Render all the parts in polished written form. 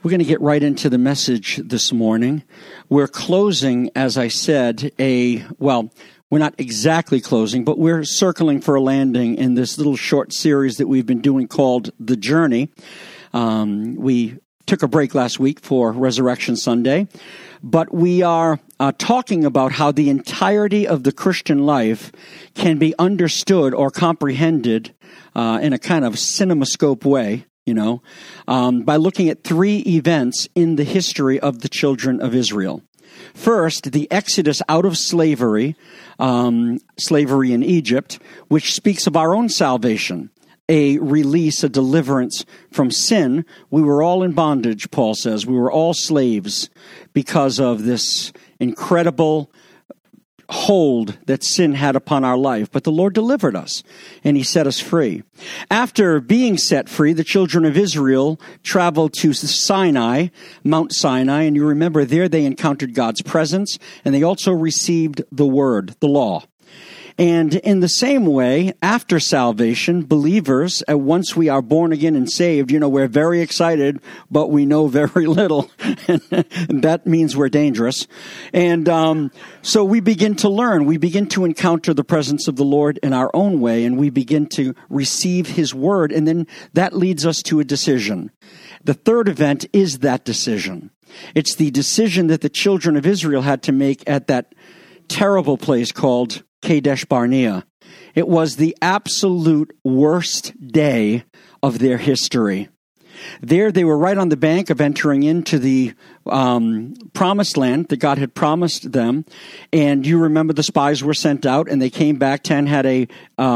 We're going to get right into the message this morning. We're closing, as I said, we're not exactly closing, but we're circling for a landing in this little short series that we've been doing called The Journey. We took a break last week for Resurrection Sunday, but we are talking about how the entirety of the Christian life can be understood or comprehended in a kind of cinemascope way, by looking at three events in the history of the children of Israel. First, the exodus out of slavery in Egypt, which speaks of our own salvation, a release, a deliverance from sin. We were all in bondage, Paul says. We were all slaves because of this incredible hold that sin had upon our life. But the Lord delivered us, and He set us free. After being set free, the children of Israel traveled to Sinai, Mount Sinai, and you remember there they encountered God's presence, and they also received the Word, the law. And in the same way, after salvation, believers, once we are born again and saved, we're very excited, but we know very little. And that means we're dangerous. And so we begin to learn. We begin to encounter the presence of the Lord in our own way, and we begin to receive His Word. And then that leads us to a decision. The third event is that decision. It's the decision that the children of Israel had to make at that terrible place called Kadesh Barnea. It was the absolute worst day of their history. There they were right on the bank of entering into the promised land that God had promised them. And you remember the spies were sent out and they came back. 10 had a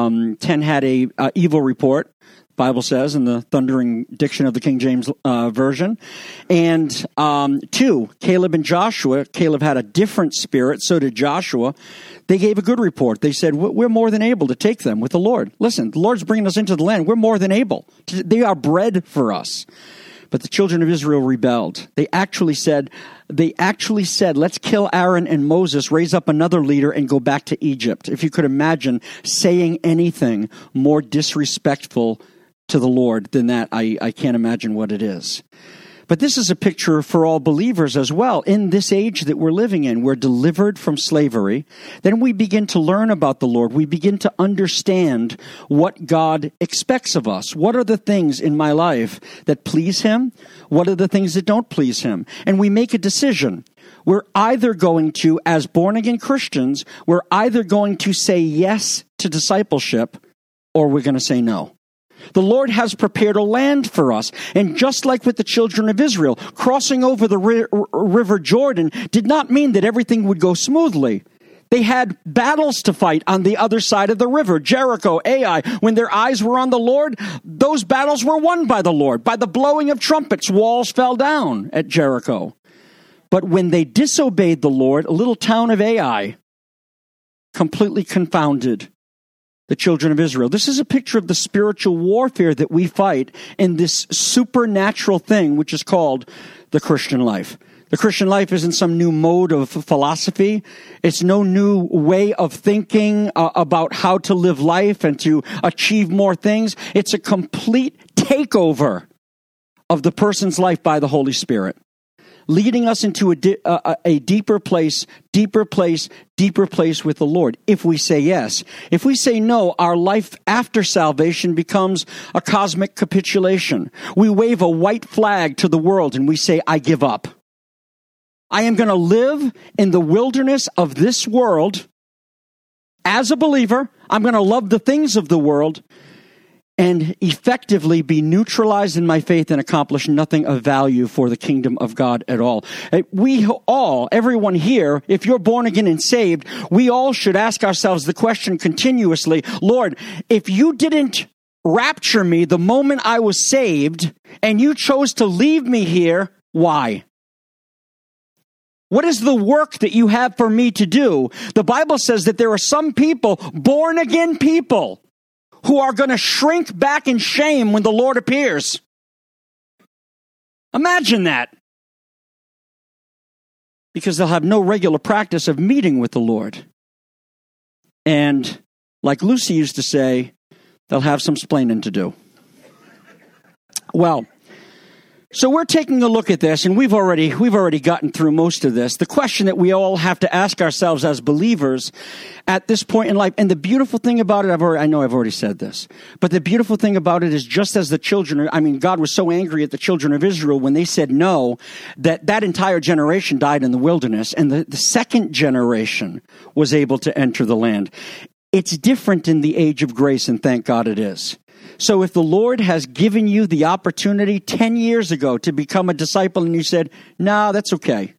evil report, Bible says, in the thundering diction of the King James Version. And 2, Caleb and Joshua. Caleb had a different spirit, so did Joshua. They gave a good report. They said, we're more than able to take them with the Lord. Listen, the Lord's bringing us into the land. We're more than able. They are bread for us. But the children of Israel rebelled. They actually said, let's kill Aaron and Moses, raise up another leader, and go back to Egypt. If you could imagine saying anything more disrespectful to the Lord than that, I can't imagine what it is. But this is a picture for all believers as well. In this age that we're living in, we're delivered from slavery. Then we begin to learn about the Lord. We begin to understand what God expects of us. What are the things in my life that please Him? What are the things that don't please Him? And we make a decision. We're either going to, as born-again Christians, we're either going to say yes to discipleship or we're going to say no. The Lord has prepared a land for us. And just like with the children of Israel, crossing over the river Jordan did not mean that everything would go smoothly. They had battles to fight on the other side of the river, Jericho, Ai. When their eyes were on the Lord, those battles were won by the Lord. By the blowing of trumpets, walls fell down at Jericho. But when they disobeyed the Lord, a little town of Ai completely confounded the children of Israel. This is a picture of the spiritual warfare that we fight in this supernatural thing, which is called the Christian life. The Christian life isn't some new mode of philosophy. It's no new way of thinking about how to live life and to achieve more things. It's a complete takeover of the person's life by the Holy Spirit, leading us into a deeper place with the Lord, if we say yes. If we say no, our life after salvation becomes a cosmic capitulation. We wave a white flag to the world and we say, I give up. I am going to live in the wilderness of this world as a believer. I'm going to love the things of the world and effectively be neutralized in my faith and accomplish nothing of value for the kingdom of God at all. We all, everyone here, if you're born again and saved, we all should ask ourselves the question continuously, Lord, if you didn't rapture me the moment I was saved and you chose to leave me here, why? What is the work that you have for me to do? The Bible says that there are some people, born again people, who are going to shrink back in shame when the Lord appears. Imagine that. Because they'll have no regular practice of meeting with the Lord. And like Lucy used to say, they'll have some splaining to do. Well, So we're taking a look at this, and we've already gotten through most of this. The question that we all have to ask ourselves as believers at this point in life, and the beautiful thing about it, I know I've already said this, but the beautiful thing about it is just as God was so angry at the children of Israel when they said no, that entire generation died in the wilderness, and the second generation was able to enter the land. It's different in the age of grace, and thank God it is. So if the Lord has given you the opportunity 10 years ago to become a disciple and you said, no, that's okay.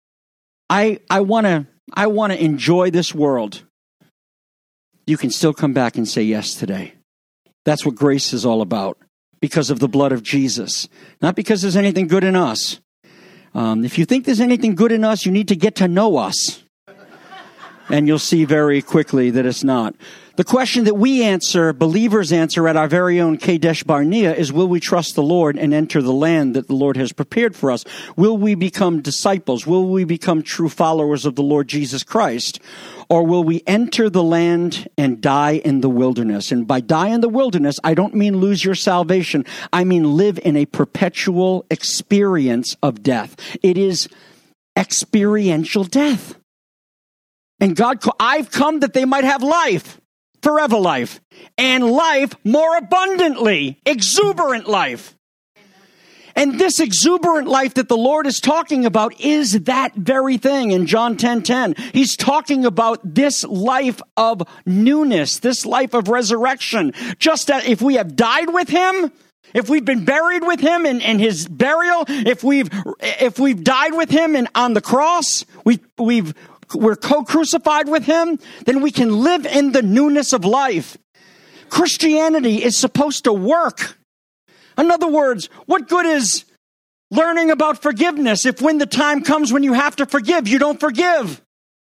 I want to enjoy this world. You can still come back and say yes today. That's what grace is all about, because of the blood of Jesus, not because there's anything good in us. If you think there's anything good in us, you need to get to know us. And you'll see very quickly that it's not. The question that we answer, believers answer at our very own Kadesh Barnea is, will we trust the Lord and enter the land that the Lord has prepared for us? Will we become disciples? Will we become true followers of the Lord Jesus Christ? Or will we enter the land and die in the wilderness? And by die in the wilderness, I don't mean lose your salvation. I mean live in a perpetual experience of death. It is experiential death. And I've come that they might have life, forever life, and life more abundantly, exuberant life. And this exuberant life that the Lord is talking about is that very thing in John 10:10. He's talking about this life of newness, this life of resurrection. Just as if we have died with him, if we've been buried with him in his burial, if we've died with him on the cross, we're co-crucified with him, then we can live in the newness of life. Christianity is supposed to work. In other words, what good is learning about forgiveness if when the time comes when you have to forgive, you don't forgive?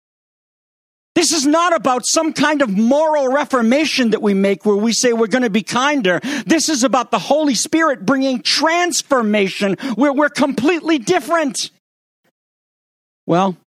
This is not about some kind of moral reformation that we make where we say we're going to be kinder. This is about the Holy Spirit bringing transformation where we're completely different. Well,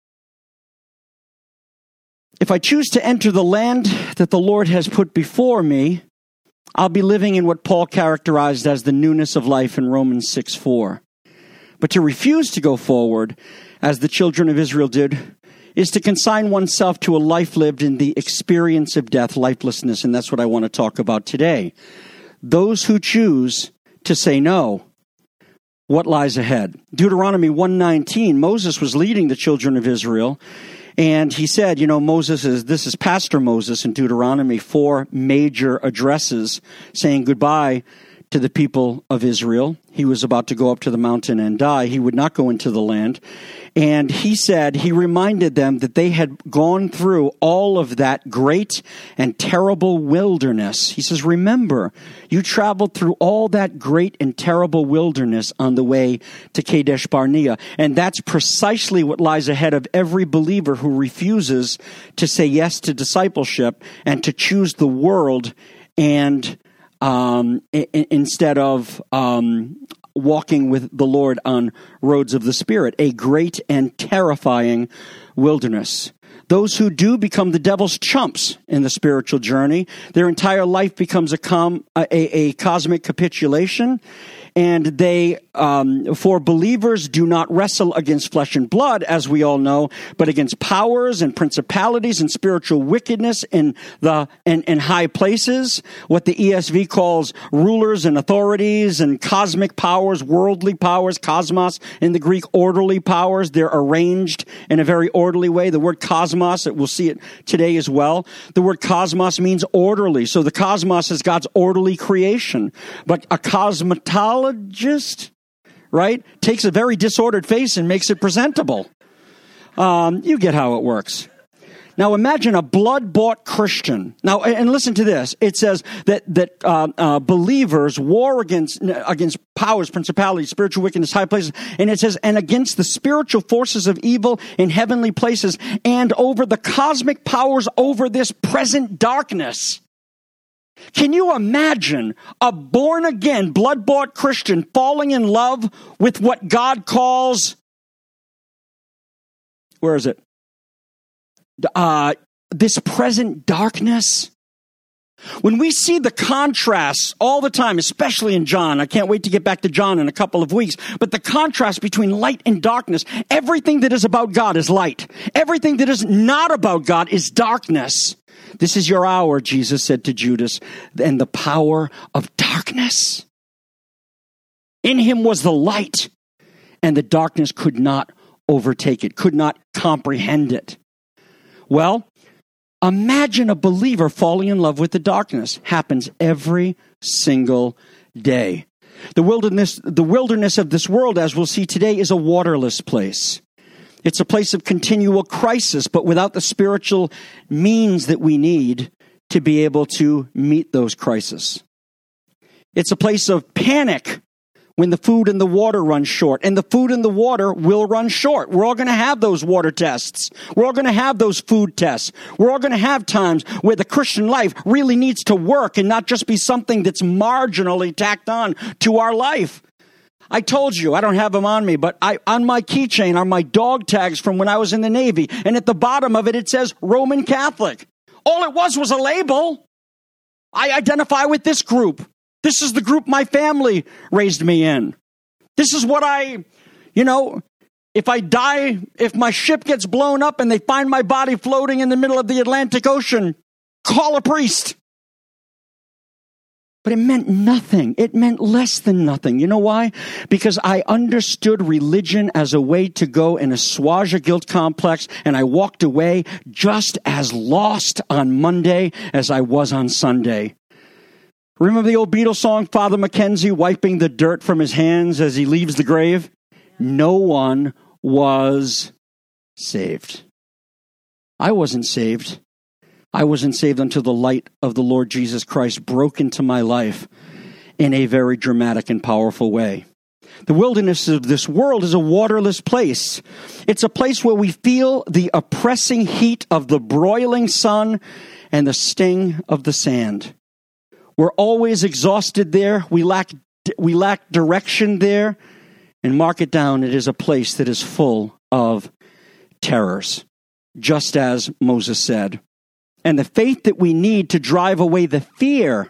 if I choose to enter the land that the Lord has put before me, I'll be living in what Paul characterized as the newness of life in Romans 6:4. But to refuse to go forward, as the children of Israel did, is to consign oneself to a life lived in the experience of death, lifelessness, and that's what I want to talk about today. Those who choose to say no, what lies ahead? Deuteronomy 1:19, Moses was leading the children of Israel, and he said, this is Pastor Moses in Deuteronomy, 4 major addresses saying goodbye to the people of Israel. He was about to go up to the mountain and die. He would not go into the land. And he reminded them that they had gone through all of that great and terrible wilderness. He says, remember, you traveled through all that great and terrible wilderness on the way to Kadesh Barnea. And that's precisely what lies ahead of every believer who refuses to say yes to discipleship and to choose the world and instead of walking with the Lord on roads of the Spirit, a great and terrifying wilderness. Those who do become the devil's chumps in the spiritual journey. Their entire life becomes a cosmic capitulation. And they, for believers, do not wrestle against flesh and blood, as we all know, but against powers and principalities and spiritual wickedness in high places. What the ESV calls rulers and authorities and cosmic powers, worldly powers, cosmos in the Greek, orderly powers. They're arranged in a very orderly way. The word cosmos, we'll see it today as well. The word cosmos means orderly. So the cosmos is God's orderly creation. But a cosmetologist, right, takes a very disordered face and makes it presentable. You get how it works. Now imagine a blood-bought Christian. Now, and listen to this. It says that believers war against powers, principalities, spiritual wickedness, high places. And it says, and against the spiritual forces of evil in heavenly places and over the cosmic powers over this present darkness. Can you imagine a born-again, blood-bought Christian falling in love with what God calls, where is it? This present darkness? When we see the contrasts all the time, especially in John, I can't wait to get back to John in a couple of weeks, but the contrast between light and darkness, everything that is about God is light. Everything that is not about God is darkness. This is your hour, Jesus said to Judas, and the power of darkness. In him was the light, and the darkness could not overtake it, could not comprehend it. Well, imagine a believer falling in love with the darkness. Happens every single day. The wilderness of this world, as we'll see today, is a waterless place. It's a place of continual crisis, but without the spiritual means that we need to be able to meet those crises. It's a place of panic when the food and the water run short, and the food and the water will run short. We're all going to have those water tests. We're all going to have those food tests. We're all going to have times where the Christian life really needs to work and not just be something that's marginally tacked on to our life. I told you, I don't have them on me, but on my keychain are my dog tags from when I was in the Navy, and at the bottom of it, it says Roman Catholic. All it was a label. I identify with this group. This is the group my family raised me in. This is what if I die, if my ship gets blown up and they find my body floating in the middle of the Atlantic Ocean, call a priest. But it meant nothing. It meant less than nothing. You know why? Because I understood religion as a way to go and assuage a guilt complex, and I walked away just as lost on Monday as I was on Sunday. Remember the old Beatles song, Father Mackenzie wiping the dirt from his hands as he leaves the grave? No one was saved. I wasn't saved. I wasn't saved until the light of the Lord Jesus Christ broke into my life in a very dramatic and powerful way. The wilderness of this world is a waterless place. It's a place where we feel the oppressing heat of the broiling sun and the sting of the sand. We're always exhausted there. We lack direction there. And mark it down, it is a place that is full of terrors, just as Moses said. And the faith that we need to drive away the fear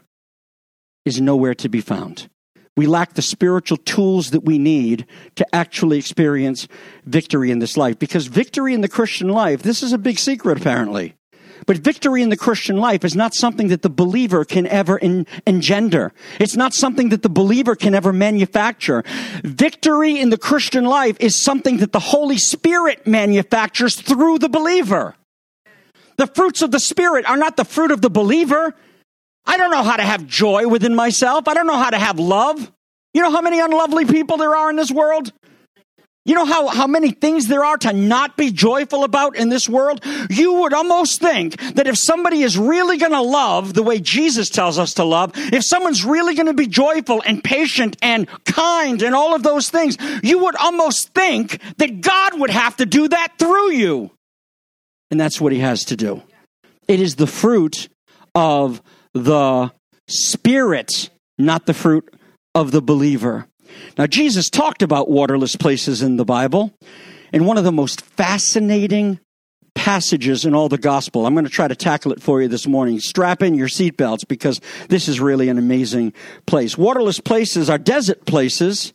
is nowhere to be found. We lack the spiritual tools that we need to actually experience victory in this life. Because victory in the Christian life, this is a big secret apparently. But victory in the Christian life is not something that the believer can ever engender. It's not something that the believer can ever manufacture. Victory in the Christian life is something that the Holy Spirit manufactures through the believer. The fruits of the Spirit are not the fruit of the believer. I don't know how to have joy within myself. I don't know how to have love. You know how many unlovely people there are in this world? You know how many things there are to not be joyful about in this world? You would almost think that if somebody is really going to love the way Jesus tells us to love, if someone's really going to be joyful and patient and kind and all of those things, you would almost think that God would have to do that through you. And that's what he has to do. It is the fruit of the Spirit, not the fruit of the believer. Now, Jesus talked about waterless places in the Bible, and one of the most fascinating passages in all the gospel. I'm going to try to tackle it for you this morning. Strap in your seatbelts because this is really an amazing place. Waterless places are desert places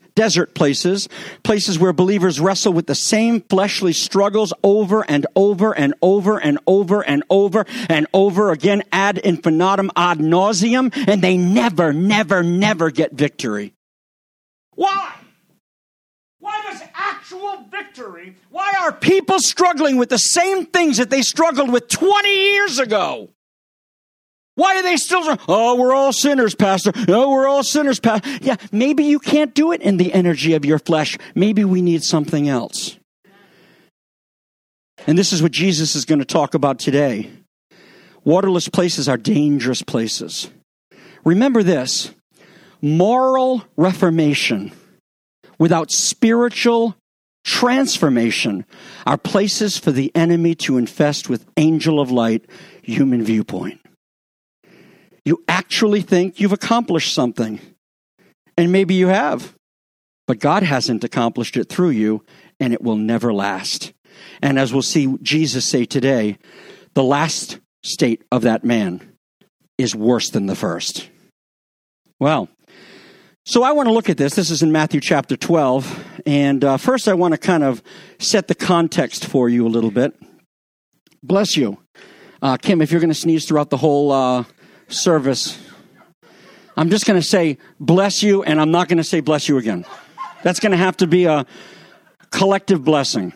where believers wrestle with the same fleshly struggles over and over and over and over and over and over again ad infinitum, ad nauseum, and they never get victory. Why? Why does actual victory, why are people struggling with the same things that they struggled with 20 years ago? Why are they still, we're all sinners, Pastor. Oh, we're all sinners, Pastor. Yeah, maybe you can't do it in the energy of your flesh. Maybe we need something else. And this is what Jesus is going to talk about today. Waterless places are dangerous places. Remember this. Moral reformation without spiritual transformation are places for the enemy to infest with angel of light human viewpoint. You actually think you've accomplished something, and maybe you have, but God hasn't accomplished it through you, and it will never last. And as we'll see Jesus say today, the last state of that man is worse than the first. Well, so I want to look at this. This is in Matthew chapter 12. And first I want to kind of set the context for you a little bit. Bless you. Kim, if you're going to sneeze throughout the whole service, I'm just going to say bless you, and I'm not going to say bless you again. That's going to have to be a collective blessing.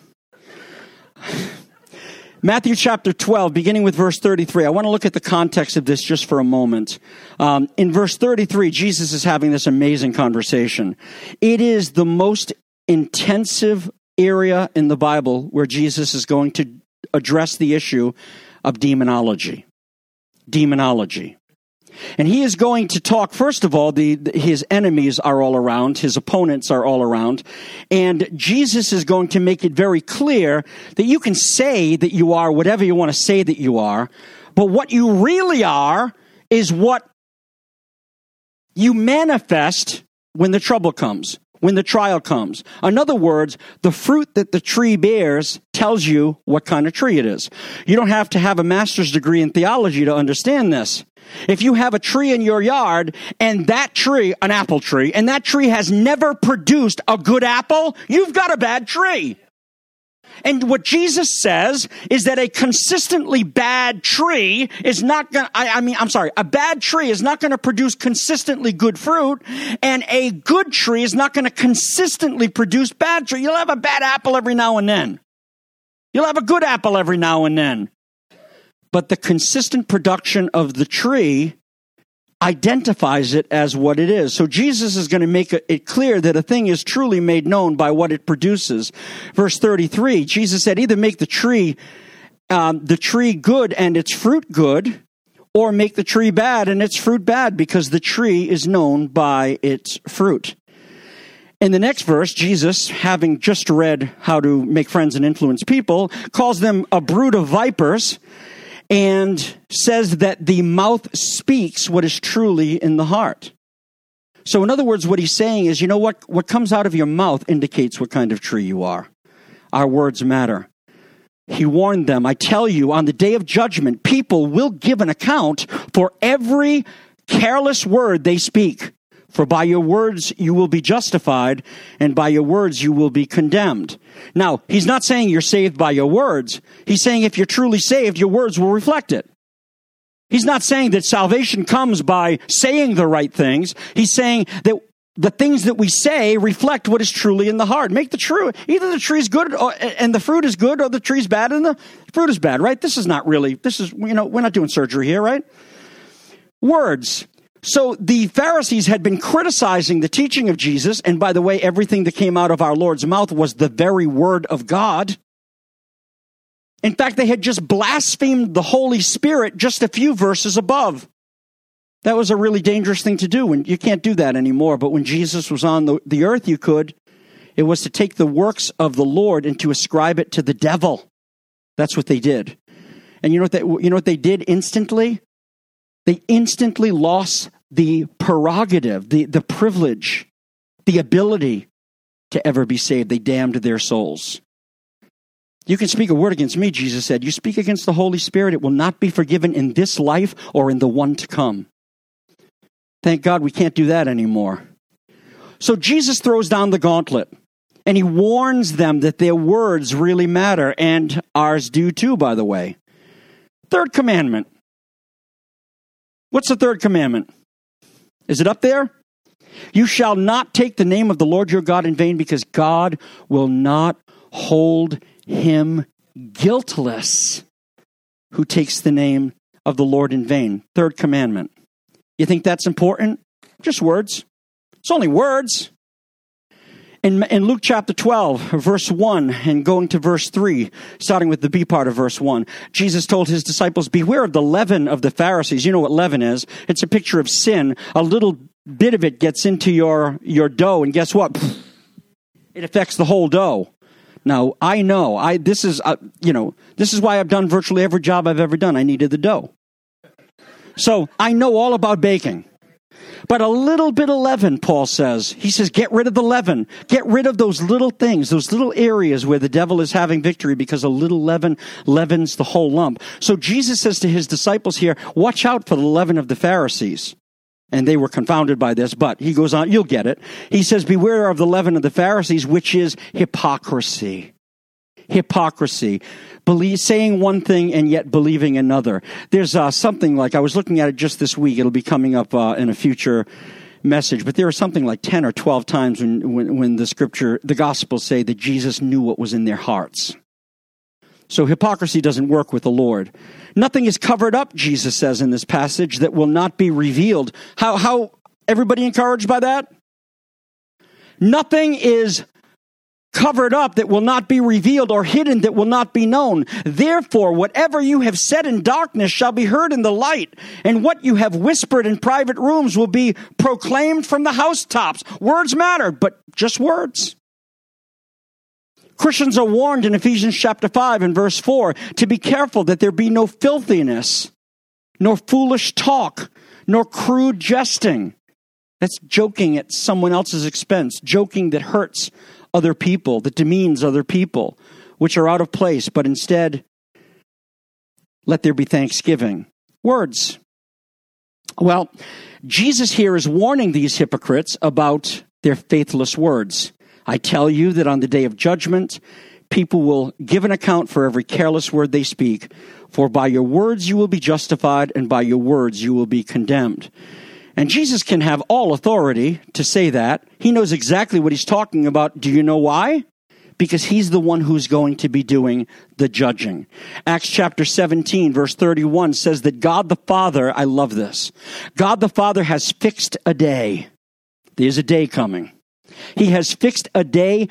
Matthew chapter 12, beginning with verse 33. I want to look at the context of this just for a moment. In verse 33, Jesus is having this amazing conversation. It is the most intensive area in the Bible where Jesus is going to address the issue of demonology. Demonology. And he is going to talk, first of all, his enemies are all around, his opponents are all around, and Jesus is going to make it very clear that you can say that you are whatever you want to say that you are, but what you really are is what you manifest when the trouble comes, when the trial comes. In other words, the fruit that the tree bears tells you what kind of tree it is. You don't have to have a master's degree in theology to understand this. If you have a tree in your yard, and that tree, an apple tree, and that tree has never produced a good apple, you've got a bad tree. And what Jesus says is that a consistently bad tree is not going to, a bad tree is not going to produce consistently good fruit, and a good tree is not going to consistently produce bad tree. You'll have a bad apple every now and then. You'll have a good apple every now and then. But the consistent production of the tree identifies it as what it is. So Jesus is going to make it clear that a thing is truly made known by what it produces. Verse 33, Jesus said, either make the tree good and its fruit good, or make the tree bad and its fruit bad, because the tree is known by its fruit. In the next verse, Jesus, having just read how to make friends and influence people, calls them a brood of vipers, and says that the mouth speaks what is truly in the heart. So in other words, what he's saying is, you know what? What comes out of your mouth indicates what kind of tree you are. Our words matter. He warned them, I tell you, on the day of judgment, people will give an account for every careless word they speak. For by your words you will be justified, and by your words you will be condemned. Now, he's not saying you're saved by your words. He's saying if you're truly saved, your words will reflect it. He's not saying that salvation comes by saying the right things. He's saying that the things that we say reflect what is truly in the heart. Make the true, either the tree's good and the fruit is good, or the tree's bad and the fruit is bad, right? This is, we're not doing surgery here, right? Words. So the Pharisees had been criticizing the teaching of Jesus, and by the way, everything that came out of our Lord's mouth was the very word of God. In fact, they had just blasphemed the Holy Spirit just a few verses above. That was a really dangerous thing to do, and you can't do that anymore. But when Jesus was on the earth, you could. It was to take the works of the Lord and to ascribe it to the devil. That's what they did. And you know what they did instantly? They instantly lost the prerogative, the privilege, the ability to ever be saved. They damned their souls. You can speak a word against me, Jesus said. You speak against the Holy Spirit, it will not be forgiven in this life or in the one to come. Thank God we can't do that anymore. So Jesus throws down the gauntlet, and he warns them that their words really matter, and ours do too, by the way. Third commandment. What's the third commandment? Is it up there? You shall not take the name of the Lord your God in vain, because God will not hold him guiltless who takes the name of the Lord in vain. Third commandment. You think that's important? Just words. It's only words. In Luke chapter 12, verse 1, and going to verse 3, starting with the B part of verse 1, Jesus told his disciples, beware of the leaven of the Pharisees. You know what leaven is. It's a picture of sin. A little bit of it gets into your dough, and guess what? It affects the whole dough. Now, I know, this is why I've done virtually every job I've ever done. I needed the dough. So I know all about baking. But a little bit of leaven, Paul says. He says, get rid of the leaven. Get rid of those little things, those little areas where the devil is having victory, because a little leaven leavens the whole lump. So Jesus says to his disciples here, watch out for the leaven of the Pharisees. And they were confounded by this, but he goes on, you'll get it. He says, beware of the leaven of the Pharisees, which is hypocrisy. Hypocrisy. Saying one thing and yet believing another. There's something like, I was looking at it just this week, it'll be coming up in a future message, but there are something like 10 or 12 times when the Gospels say that Jesus knew what was in their hearts. So hypocrisy doesn't work with the Lord. Nothing is covered up, Jesus says in this passage, that will not be revealed. How everybody encouraged by that? Nothing is covered up that will not be revealed, or hidden that will not be known. Therefore, whatever you have said in darkness shall be heard in the light, and what you have whispered in private rooms will be proclaimed from the housetops. Words matter, but just words. Christians are warned in Ephesians chapter 5 and verse 4 to be careful that there be no filthiness, nor foolish talk, nor crude jesting. That's joking at someone else's expense, joking that hurts other people, that demeans other people, which are out of place, but instead, let there be thanksgiving. Words. Well, Jesus here is warning these hypocrites about their faithless words. I tell you that on the day of judgment, people will give an account for every careless word they speak, for by your words you will be justified, and by your words you will be condemned. And Jesus can have all authority to say that. He knows exactly what he's talking about. Do you know why? Because he's the one who's going to be doing the judging. Acts chapter 17, verse 31 says that God the Father, I love this, God the Father has fixed a day. There's a day coming. He has fixed a day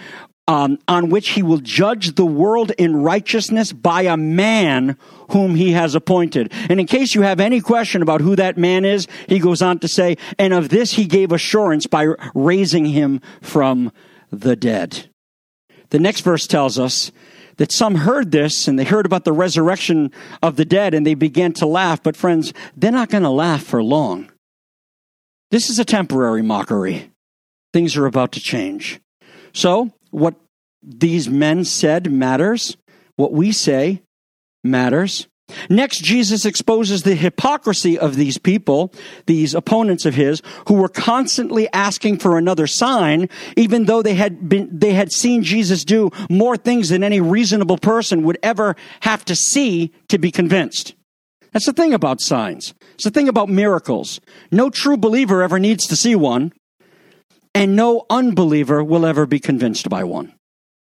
on which he will judge the world in righteousness by a man whom he has appointed. And in case you have any question about who that man is, he goes on to say, and of this he gave assurance by raising him from the dead. The next verse tells us that some heard this, and they heard about the resurrection of the dead, and they began to laugh. But friends, they're not going to laugh for long. This is a temporary mockery. Things are about to change. So, what these men said matters. What we say matters. Next, Jesus exposes the hypocrisy of these people, these opponents of his, who were constantly asking for another sign, even though they had seen Jesus do more things than any reasonable person would ever have to see to be convinced. That's the thing about signs. It's the thing about miracles. No true believer ever needs to see one, and no unbeliever will ever be convinced by one.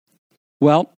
Well,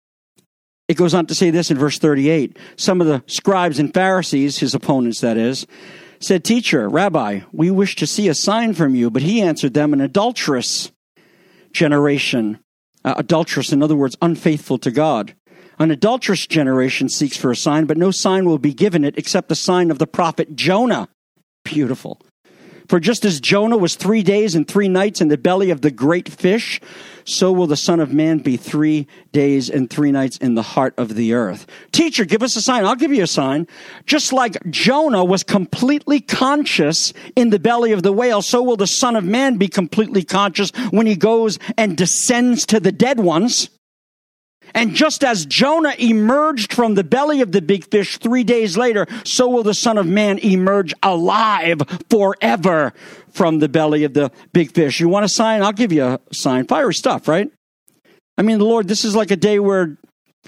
it goes on to say this in verse 38. Some of the scribes and Pharisees, his opponents that is, said, Teacher, Rabbi, we wish to see a sign from you. But he answered them, an adulterous generation, adulterous, in other words, unfaithful to God. An adulterous generation seeks for a sign, but no sign will be given it except the sign of the prophet Jonah. Beautiful. For just as Jonah was 3 days and 3 nights in the belly of the great fish, so will the Son of Man be 3 days and 3 nights in the heart of the earth. Teacher, give us a sign. I'll give you a sign. Just like Jonah was completely conscious in the belly of the whale, so will the Son of Man be completely conscious when he goes and descends to the dead ones. And just as Jonah emerged from the belly of the big fish 3 days later, so will the Son of Man emerge alive forever from the belly of the big fish. You want a sign? I'll give you a sign. Fiery stuff, right? I mean, the Lord, this is like a day where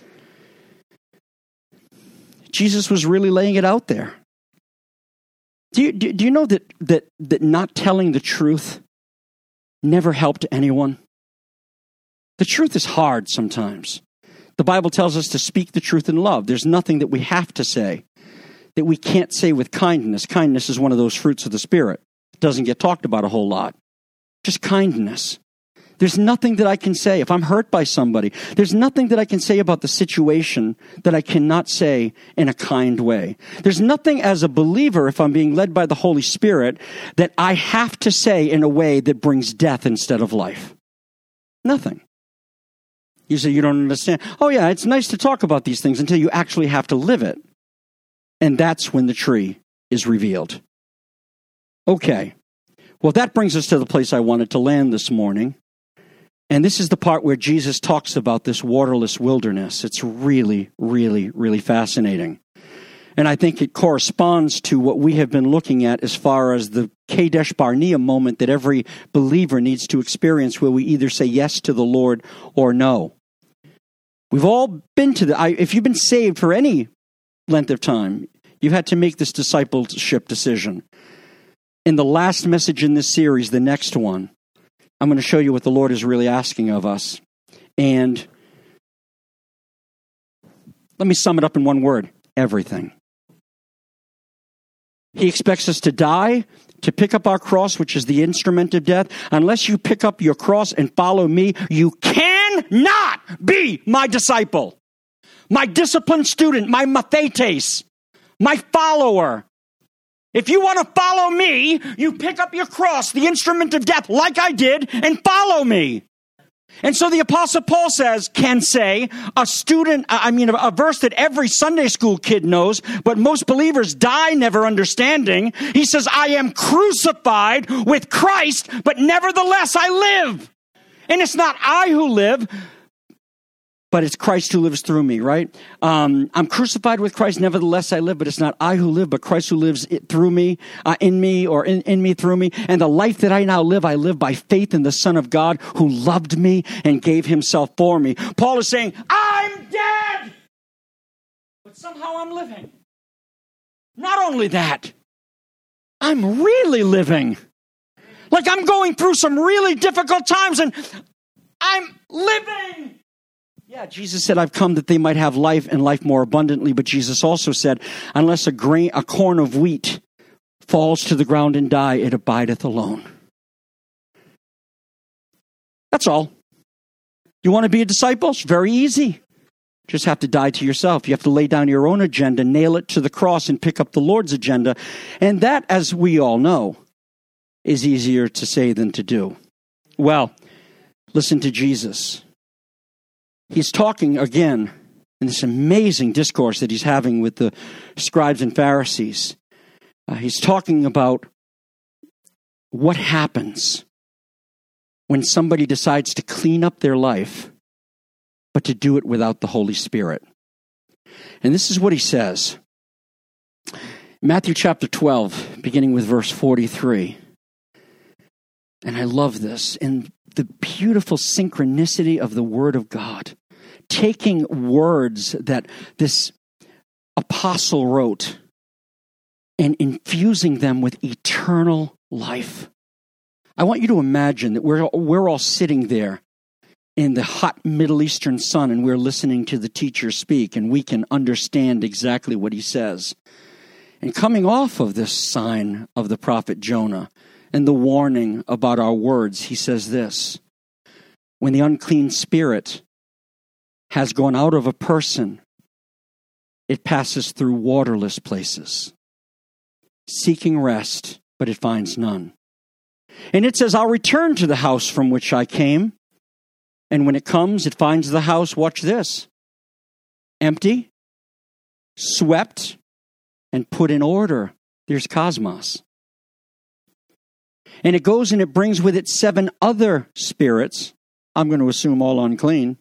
Jesus was really laying it out there. Do you know that not telling the truth never helped anyone? The truth is hard sometimes. The Bible tells us to speak the truth in love. There's nothing that we have to say that we can't say with kindness. Kindness is one of those fruits of the Spirit. It doesn't get talked about a whole lot. Just kindness. There's nothing that I can say. If I'm hurt by somebody, there's nothing that I can say about the situation that I cannot say in a kind way. There's nothing as a believer, if I'm being led by the Holy Spirit, that I have to say in a way that brings death instead of life. Nothing. You say you don't understand. Oh yeah, it's nice to talk about these things until you actually have to live it. And that's when the tree is revealed. Okay. Well, that brings us to the place I wanted to land this morning. And this is the part where Jesus talks about this waterless wilderness. It's really, really, really fascinating. And I think it corresponds to what we have been looking at as far as the Kadesh Barnea moment that every believer needs to experience, where we either say yes to the Lord or no. We've all been to if you've been saved for any length of time, you've had to make this discipleship decision. In the last message in this series, the next one, I'm going to show you what the Lord is really asking of us. And let me sum it up in one word: everything. He expects us to die, to pick up our cross, which is the instrument of death. Unless you pick up your cross and follow me, you cannot be my disciple, my disciplined student, my mathetes, my follower. If you want to follow me, you pick up your cross, the instrument of death, like I did, and follow me. And so the Apostle Paul can say, a verse that every Sunday school kid knows, but most believers die never understanding. He says, I am crucified with Christ, but nevertheless I live. And it's not I who live, but it's Christ who lives through me, right? I'm crucified with Christ, nevertheless I live, but it's not I who live, but Christ who lives through me, in me, or in me through me. And the life that I now live, I live by faith in the Son of God who loved me and gave himself for me. Paul is saying, I'm dead, but somehow I'm living. Not only that, I'm really living. Like I'm going through some really difficult times and I'm living. Yeah, Jesus said, I've come that they might have life and life more abundantly. But Jesus also said, unless a corn of wheat falls to the ground and die, it abideth alone. That's all. You want to be a disciple? It's very easy. Just have to die to yourself. You have to lay down your own agenda, nail it to the cross, and pick up the Lord's agenda. And that, as we all know, is easier to say than to do. Well, listen to Jesus. He's talking again in this amazing discourse that he's having with the scribes and Pharisees. He's talking about what happens when somebody decides to clean up their life, but to do it without the Holy Spirit. And this is what he says. Matthew chapter 12, beginning with verse 43. And I love this. In the beautiful synchronicity of the Word of God, taking words that this apostle wrote and infusing them with eternal life. I want you to imagine that we're all sitting there in the hot Middle Eastern sun and we're listening to the teacher speak and we can understand exactly what he says. And coming off of this sign of the prophet Jonah and the warning about our words, he says this: when the unclean spirit has gone out of a person, it passes through waterless places, seeking rest, but it finds none. And it says, I'll return to the house from which I came. And when it comes, it finds the house, watch this, empty, swept, and put in order. There's cosmos. And it goes and it brings with it 7 other spirits, I'm going to assume all unclean.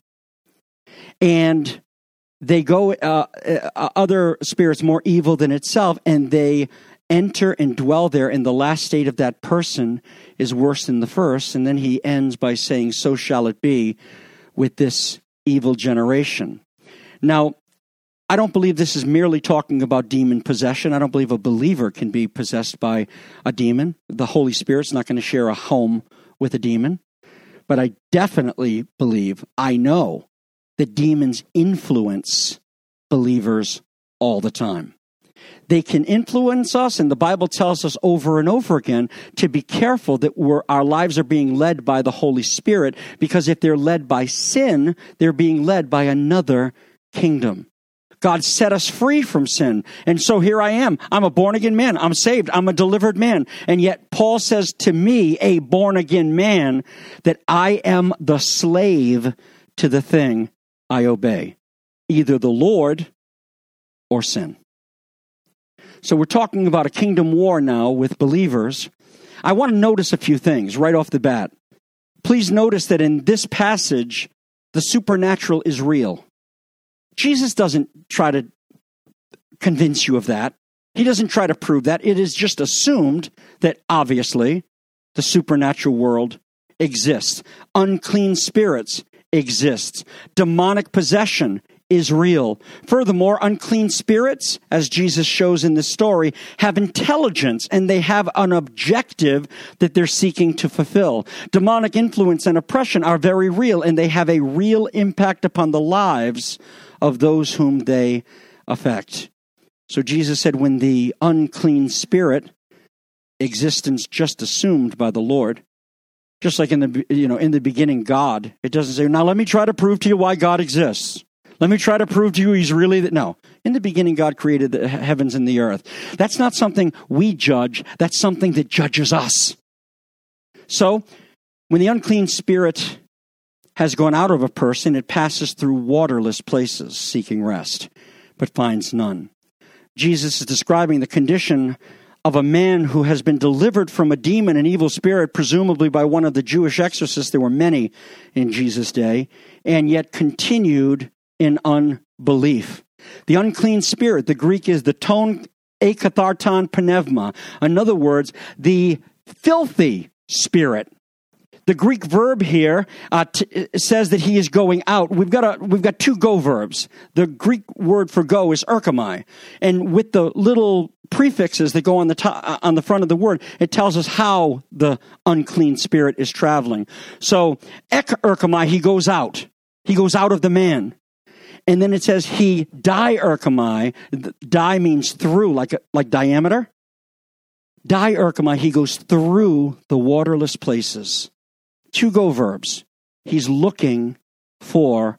And they go, other spirits more evil than itself, and they enter and dwell there, and the last state of that person is worse than the first. And then he ends by saying, so shall it be with this evil generation. Now, I don't believe this is merely talking about demon possession. I don't believe a believer can be possessed by a demon. The Holy Spirit's not going to share a home with a demon. But I definitely believe, I know, that demons influence believers all the time. They can influence us, and the Bible tells us over and over again to be careful that our lives are being led by the Holy Spirit, because if they're led by sin, they're being led by another kingdom. God set us free from sin. And so here I am. I'm a born-again man. I'm saved. I'm a delivered man. And yet Paul says to me, a born-again man, that I am the slave to the thing I obey, either the Lord or sin. So we're talking about a kingdom war now with believers. I want to notice a few things right off the bat. Please notice that in this passage, the supernatural is real. Jesus doesn't try to convince you of that. He doesn't try to prove that. It is just assumed that obviously the supernatural world exists. Unclean spirits exist. Demonic possession is real. Furthermore, unclean spirits, as Jesus shows in this story, have intelligence and they have an objective that they're seeking to fulfill. Demonic influence and oppression are very real and they have a real impact upon the lives of those whom they affect. So Jesus said when the unclean spirit, existence just assumed by the Lord, just like in the beginning, God, it doesn't say, now let me try to prove to you why God exists. Let me try to prove to you he's really that. No. In the beginning, God created the heavens and the earth. That's not something we judge. That's something that judges us. So, when the unclean spirit has gone out of a person, it passes through waterless places, seeking rest, but finds none. Jesus is describing the condition of a man who has been delivered from a demon, an evil spirit, presumably by one of the Jewish exorcists. There were many in Jesus' day, and yet continued in unbelief. The unclean spirit, the Greek is the ton akatharton pneuma. In other words, the filthy spirit. The Greek verb here says that he is going out. We've got two go verbs. The Greek word for go is erchomai, and with the little prefixes that go on the front of the word, it tells us how the unclean spirit is traveling. So erchomai, he goes out. He goes out of the man. And then it says he diarchomai. Di means through, like diameter. Diarchomai, he goes through the waterless places. Two go verbs. He's looking for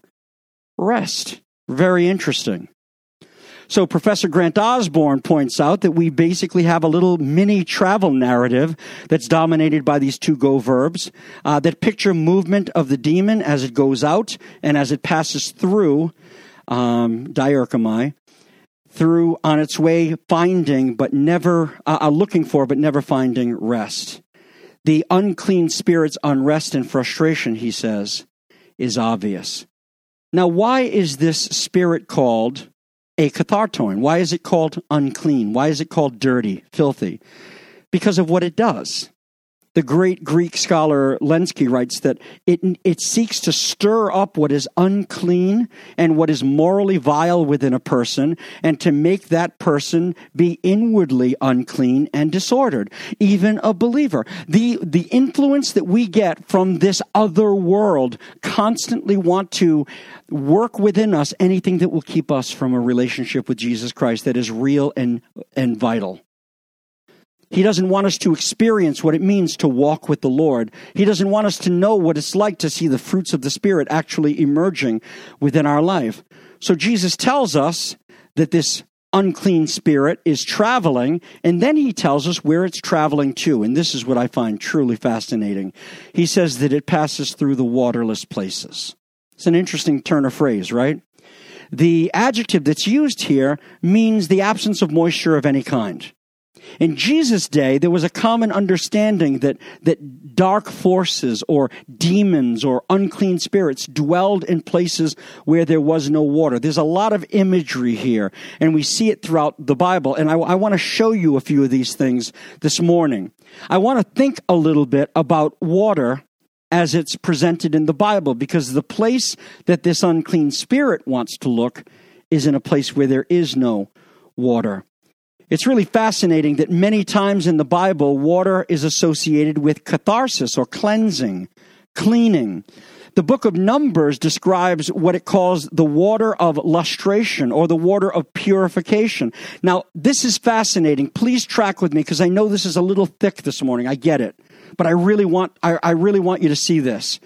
rest. Very interesting. So Professor Grant Osborne points out that we basically have a little mini travel narrative that's dominated by these two go verbs that picture movement of the demon as it goes out and as it passes through diarchomai, through on its way finding but never looking for but never finding rest. The unclean spirit's unrest and frustration, he says, is obvious. Now, why is this spirit called akatharton? Why is it called unclean? Why is it called dirty, filthy? Because of what it does. The great Greek scholar Lenski writes that it seeks to stir up what is unclean and what is morally vile within a person, and to make that person be inwardly unclean and disordered, even a believer. The influence that we get from this other world constantly want to work within us anything that will keep us from a relationship with Jesus Christ that is real and vital. He doesn't want us to experience what it means to walk with the Lord. He doesn't want us to know what it's like to see the fruits of the Spirit actually emerging within our life. So Jesus tells us that this unclean spirit is traveling, and then he tells us where it's traveling to. And this is what I find truly fascinating. He says that it passes through the waterless places. It's an interesting turn of phrase, right? The adjective that's used here means the absence of moisture of any kind. In Jesus' day, there was a common understanding that dark forces or demons or unclean spirits dwelled in places where there was no water. There's a lot of imagery here, and we see it throughout the Bible. And I want to show you a few of these things this morning. I want to think a little bit about water as it's presented in the Bible, because the place that this unclean spirit wants to look is in a place where there is no water. It's really fascinating that many times in the Bible, water is associated with catharsis or cleansing, cleaning. The book of Numbers describes what it calls the water of lustration or the water of purification. Now, this is fascinating. Please track with me because I know this is a little thick this morning. I get it. But I really want you to see this.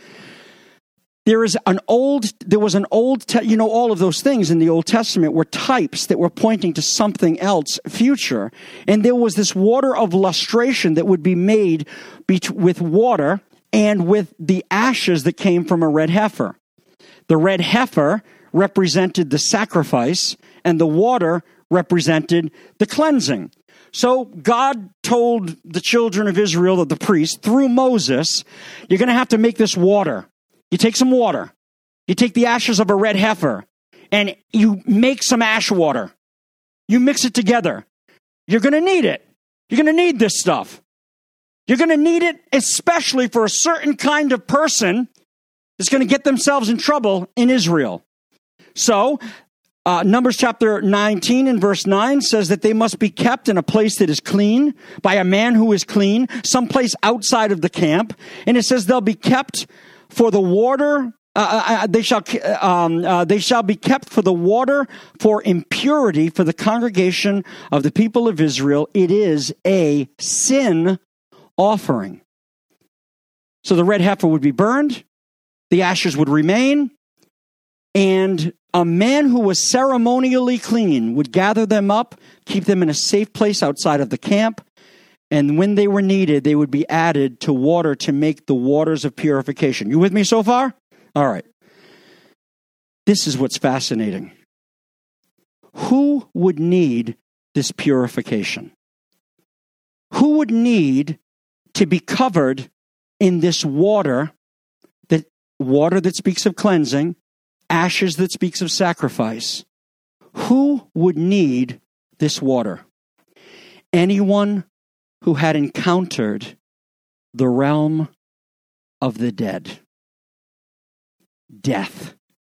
There was an old, all of those things in the Old Testament were types that were pointing to something else future. And there was this water of lustration that would be made with water and with the ashes that came from a red heifer. The red heifer represented the sacrifice and the water represented the cleansing. So God told the children of Israel, the priests, through Moses, you're going to have to make this water. You take some water. You take the ashes of a red heifer, and you make some ash water. You mix it together. You're going to need it. You're going to need this stuff. You're going to need it especially for a certain kind of person that's going to get themselves in trouble in Israel. So, Numbers chapter 19 and verse 9 says that they must be kept in a place that is clean by a man who is clean, someplace outside of the camp. And it says they'll be kept for the water. They shall be kept for the water for impurity for the congregation of the people of Israel. It is a sin offering. So the red heifer would be burned, the ashes would remain, and a man who was ceremonially clean would gather them up, keep them in a safe place outside of the camp, and when they were needed, they would be added to water to make the waters of purification. You with me so far? All right. This is what's fascinating. Who would need this purification? Who would need to be covered in this water that speaks of cleansing, ashes that speaks of sacrifice? Who would need this water? Anyone who had encountered the realm of the dead. Death.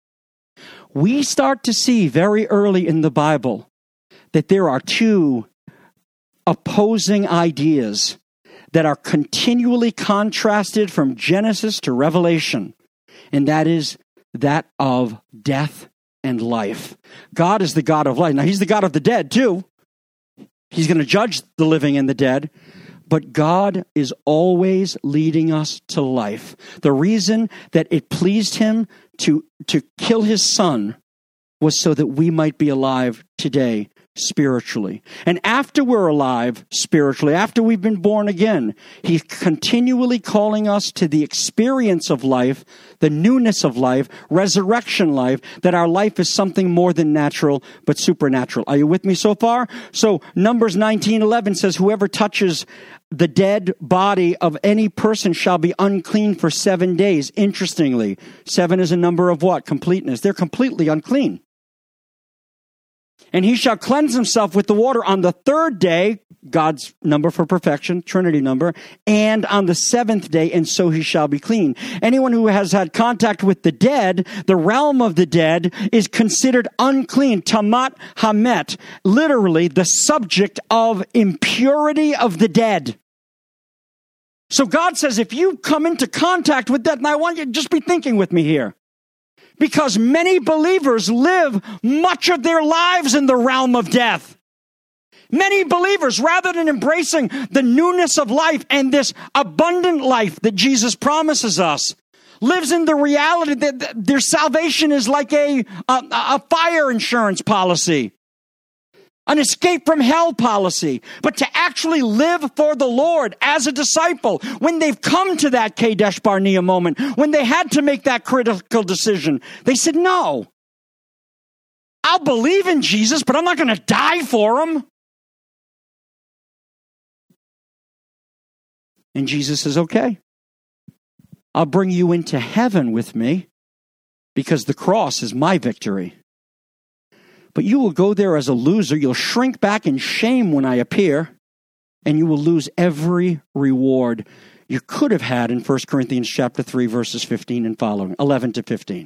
We start to see very early in the Bible that there are two opposing ideas that are continually contrasted from Genesis to Revelation, and that is that of death and life. God is the God of life. Now, he's the God of the dead, too. He's going to judge the living and the dead. But God is always leading us to life. The reason that it pleased him to kill his son was so that we might be alive today spiritually. And after we're alive spiritually, after we've been born again, he's continually calling us to the experience of life, the newness of life, resurrection life, that our life is something more than natural, but supernatural. Are you with me so far? So Numbers 19:11 says, whoever touches the dead body of any person shall be unclean for 7 days. Interestingly, 7 is a number of what? Completeness. They're completely unclean. And he shall cleanse himself with the water on the third day, God's number for perfection, Trinity number, and on the seventh day, and so he shall be clean. Anyone who has had contact with the dead, the realm of the dead, is considered unclean, tamat hamet, literally the subject of impurity of the dead. So God says, if you come into contact with that, and I want you to just be thinking with me here, because many believers live much of their lives in the realm of death. Many believers, rather than embracing the newness of life and this abundant life that Jesus promises us, lives in the reality that their salvation is like a fire insurance policy, an escape from hell policy. But to actually live for the Lord as a disciple, when they've come to that Kadesh Barnea moment, when they had to make that critical decision, they said, no, I'll believe in Jesus, but I'm not going to die for him. And Jesus says, okay, I'll bring you into heaven with me because the cross is my victory. But you will go there as a loser. You'll shrink back in shame when I appear, and you will lose every reward you could have had in 1 Corinthians chapter 3, verses 15 and following, 11 to 15.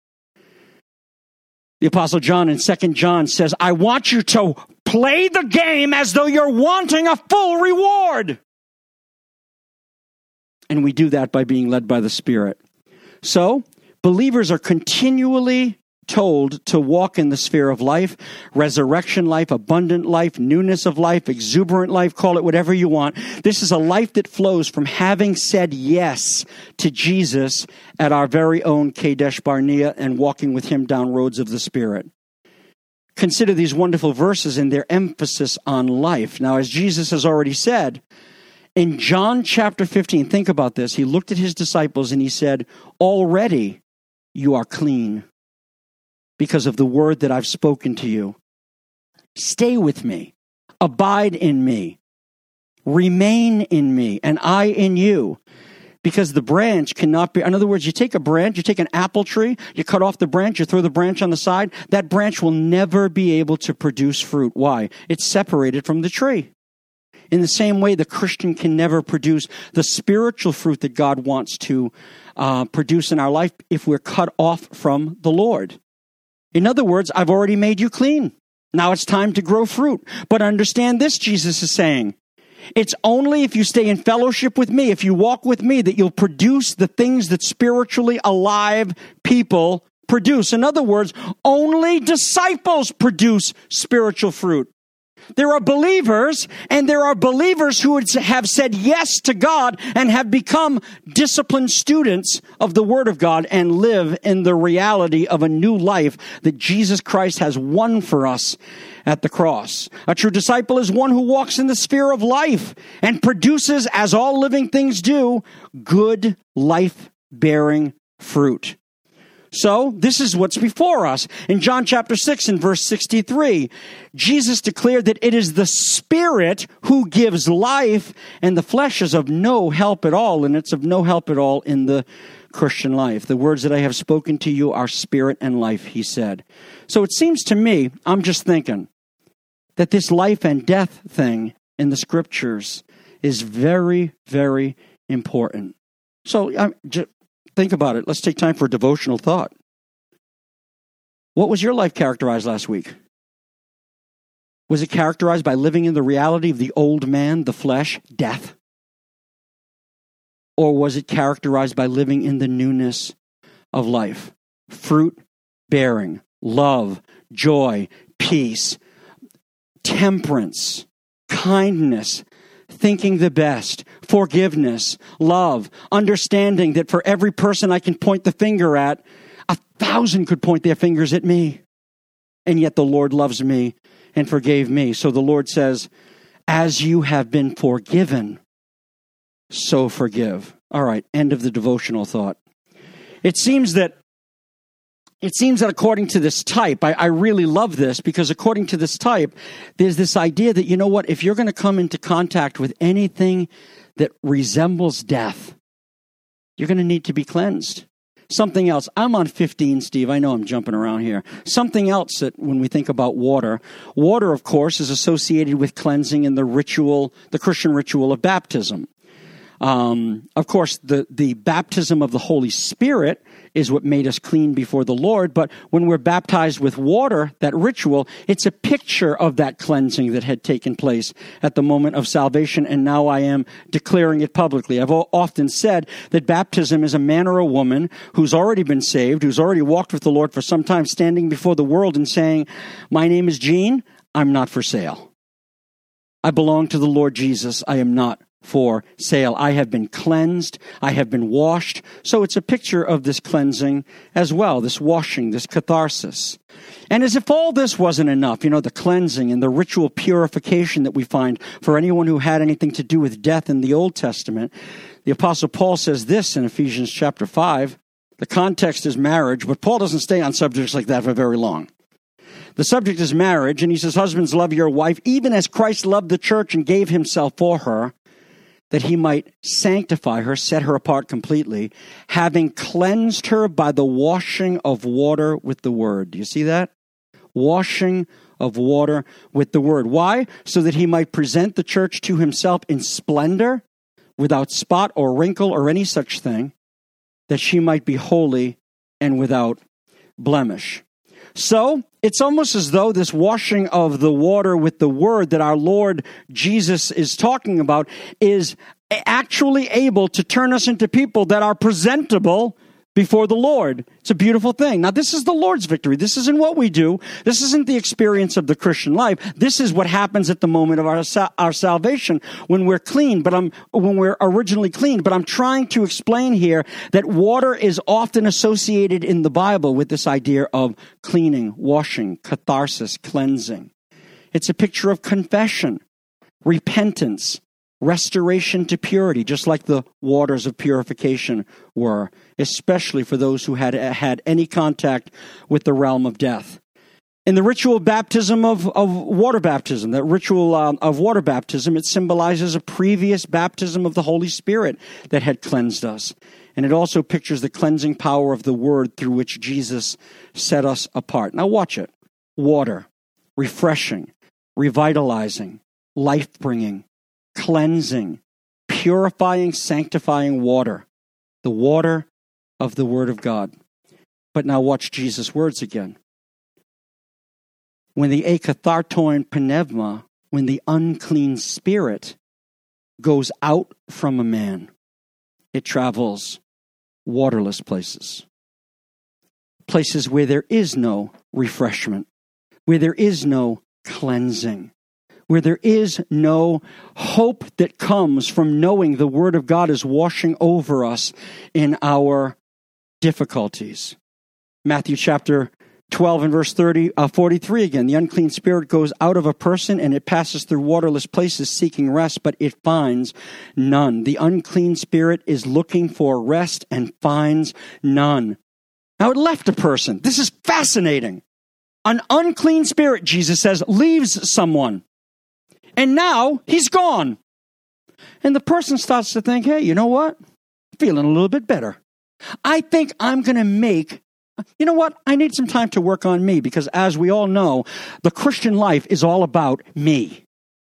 The Apostle John in 2 John says, I want you to play the game as though you're wanting a full reward. And we do that by being led by the Spirit. So, believers are continually told to walk in the sphere of life, resurrection life, abundant life, newness of life, exuberant life, call it whatever you want. This is a life that flows from having said yes to Jesus at our very own Kadesh Barnea and walking with him down roads of the Spirit. Consider these wonderful verses and their emphasis on life. Now, as Jesus has already said, in John chapter 15, think about this. He looked at his disciples and he said, already you are clean because of the word that I've spoken to you. Stay with me. Abide in me. Remain in me, and I in you. Because the branch cannot be, in other words, you take a branch, you take an apple tree, you cut off the branch, you throw the branch on the side, that branch will never be able to produce fruit. Why? It's separated from the tree. In the same way, the Christian can never produce the spiritual fruit that God wants to produce in our life if we're cut off from the Lord. In other words, I've already made you clean. Now it's time to grow fruit. But understand this, Jesus is saying. It's only if you stay in fellowship with me, if you walk with me, that you'll produce the things that spiritually alive people produce. In other words, only disciples produce spiritual fruit. There are believers, and there are believers who have said yes to God and have become disciplined students of the Word of God and live in the reality of a new life that Jesus Christ has won for us at the cross. A true disciple is one who walks in the sphere of life and produces, as all living things do, good life-bearing fruit. So, this is what's before us. In John chapter 6 and verse 63, Jesus declared that it is the Spirit who gives life, and the flesh is of no help at all, and it's of no help at all in the Christian life. The words that I have spoken to you are spirit and life, he said. So it seems to me, I'm just thinking, that this life and death thing in the Scriptures is very, very important. So, think about it. Let's take time for a devotional thought. What was your life characterized last week? Was it characterized by living in the reality of the old man, the flesh, death? Or was it characterized by living in the newness of life? Fruit bearing, love, joy, peace, temperance, kindness, thinking the best, forgiveness, love, understanding that for every person I can point the finger at, 1,000 could point their fingers at me. And yet the Lord loves me and forgave me. So the Lord says, as you have been forgiven, so forgive. All right, end of the devotional thought. It seems that according to this type, I really love this, because according to this type, there's this idea that, you know what, if you're going to come into contact with anything that resembles death, you're going to need to be cleansed. Something else. I'm on 15, Steve. I know I'm jumping around here. Something else that when we think about water, of course, is associated with cleansing in the Christian ritual of baptism. Of course, the baptism of the Holy Spirit is what made us clean before the Lord. But when we're baptized with water, that ritual, it's a picture of that cleansing that had taken place at the moment of salvation. And now I am declaring it publicly. I've often said that baptism is a man or a woman who's already been saved, who's already walked with the Lord for some time, standing before the world and saying, my name is Gene. I'm not for sale. I belong to the Lord Jesus. I am not for sale. I have been cleansed. I have been washed. So it's a picture of this cleansing as well, this washing, this catharsis. And as if all this wasn't enough, the cleansing and the ritual purification that we find for anyone who had anything to do with death in the Old Testament, the Apostle Paul says this in Ephesians chapter 5. The context is marriage, but Paul doesn't stay on subjects like that for very long. The subject is marriage, and he says, husbands, love your wife, even as Christ loved the church and gave himself for her, that he might sanctify her, set her apart completely, having cleansed her by the washing of water with the word. Do you see that? Washing of water with the word. Why? So that he might present the church to himself in splendor, without spot or wrinkle or any such thing, that she might be holy and without blemish. So, it's almost as though this washing of the water with the word that our Lord Jesus is talking about is actually able to turn us into people that are presentable before the Lord. It's a beautiful thing. Now, this is the Lord's victory. This isn't what we do. This isn't the experience of the Christian life. This is what happens at the moment of our salvation when we're clean, when we're originally clean. But I'm trying to explain here that water is often associated in the Bible with this idea of cleaning, washing, catharsis, cleansing. It's a picture of confession, repentance, restoration to purity, just like the waters of purification were, especially for those who had any contact with the realm of death. In the ritual baptism of water baptism, that ritual of water baptism, it symbolizes a previous baptism of the Holy Spirit that had cleansed us. And it also pictures the cleansing power of the word through which Jesus set us apart. Now watch it. Water, refreshing, revitalizing, life-bringing, cleansing, purifying, sanctifying water. The water of the Word of God. But now watch Jesus' words again. When the akathartoin pneuma, when the unclean spirit goes out from a man, it travels waterless places. Places where there is no refreshment, where there is no cleansing, where there is no hope that comes from knowing the Word of God is washing over us in our difficulties. Matthew chapter 12 and verse 43 again. The unclean spirit goes out of a person and it passes through waterless places seeking rest, but it finds none. The unclean spirit is looking for rest and finds none. Now it left a person. This is fascinating. An unclean spirit, Jesus says, leaves someone. And now he's gone. And the person starts to think, hey, you know what? Feeling a little bit better. I think I'm going to you know what? I need some time to work on me because as we all know, the Christian life is all about me.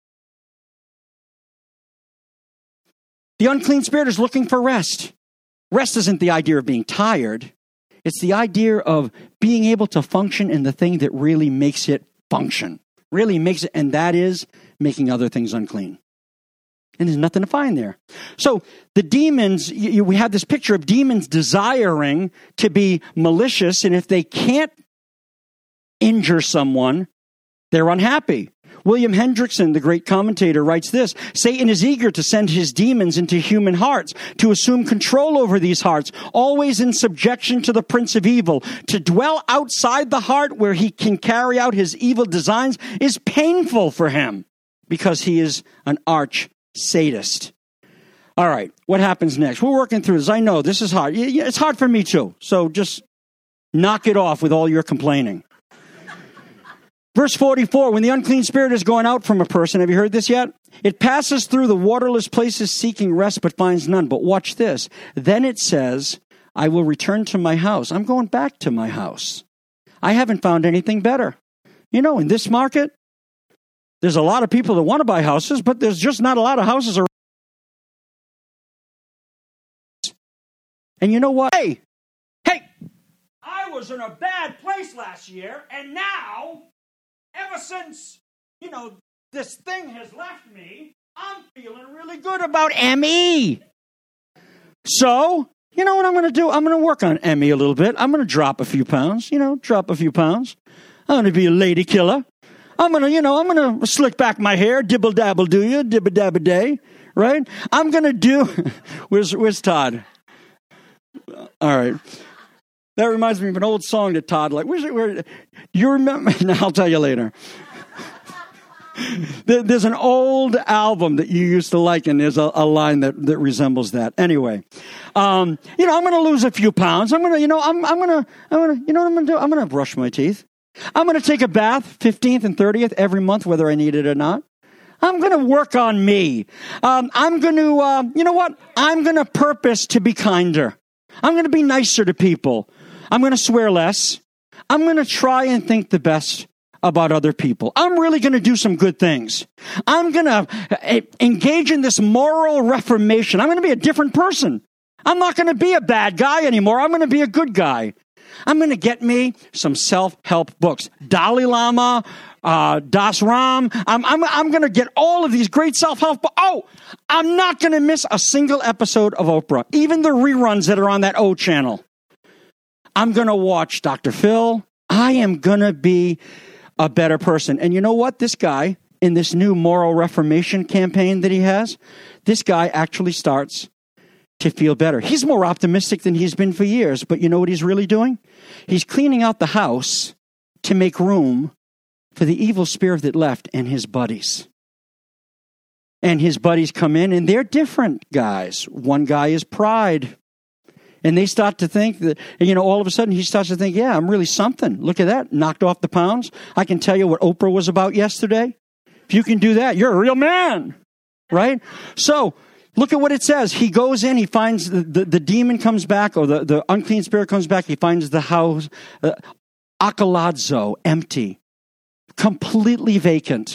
The unclean spirit is looking for rest. Rest isn't the idea of being tired. It's the idea of being able to function in the thing that really makes it function. Really makes it, and that is making other things unclean. And there's nothing to find there. So the demons, we have this picture of demons desiring to be malicious, and if they can't injure someone, they're unhappy. William Hendrickson, the great commentator, writes this: Satan is eager to send his demons into human hearts, to assume control over these hearts, always in subjection to the prince of evil. To dwell outside the heart where he can carry out his evil designs is painful for him because he is an arch sadist. All right, what happens next? We're working through this. I know this is hard. It's hard for me too. So just knock it off with all your complaining. Verse 44, when the unclean spirit is going out from a person, have you heard this yet? It passes through the waterless places seeking rest but finds none. But watch this. Then it says, I will return to my house. I'm going back to my house. I haven't found anything better. You know, in this market, there's a lot of people that want to buy houses, but there's just not a lot of houses around. And you know what? Hey, I was in a bad place last year, and now, ever since, this thing has left me, I'm feeling really good about ME. So, you know what I'm going to do? I'm going to work on ME a little bit. I'm going to drop a few pounds, I'm going to be a lady killer. I'm going to slick back my hair, dibble dabble do you, dibba dabba day, right? I'm going to do, where's Todd? All right. That reminds me of an old song that Todd liked. Where you remember? No, I'll tell you later. There's an old album that you used to like, and there's a line that resembles that. Anyway, I'm going to lose a few pounds. I'm going to, I'm going to, you know what I'm going to do? I'm going to brush my teeth. I'm going to take a bath 15th and 30th every month, whether I need it or not. I'm going to work on me. I'm going to, you know what? I'm going to purpose to be kinder. I'm going to be nicer to people. I'm going to swear less. I'm going to try and think the best about other people. I'm really going to do some good things. I'm going to engage in this moral reformation. I'm going to be a different person. I'm not going to be a bad guy anymore. I'm going to be a good guy. I'm going to get me some self-help books. Dalai Lama, Das Ram. I'm going to get all of these great self-help books. Oh, I'm not going to miss a single episode of Oprah, even the reruns that are on that O channel. I'm going to watch Dr. Phil. I am going to be a better person. And you know what? This guy, in this new moral reformation campaign that he has, this guy actually starts to feel better. He's more optimistic than he's been for years. But you know what he's really doing? He's cleaning out the house to make room for the evil spirit that left and his buddies. And his buddies come in, and they're different guys. One guy is pride. And they start to think that, all of a sudden he starts to think, yeah, I'm really something. Look at that. Knocked off the pounds. I can tell you what Oprah was about yesterday. If you can do that, you're a real man. Right? So look at what it says. He goes in, he finds the demon comes back, or the unclean spirit comes back. He finds the house, akalazo, empty, completely vacant.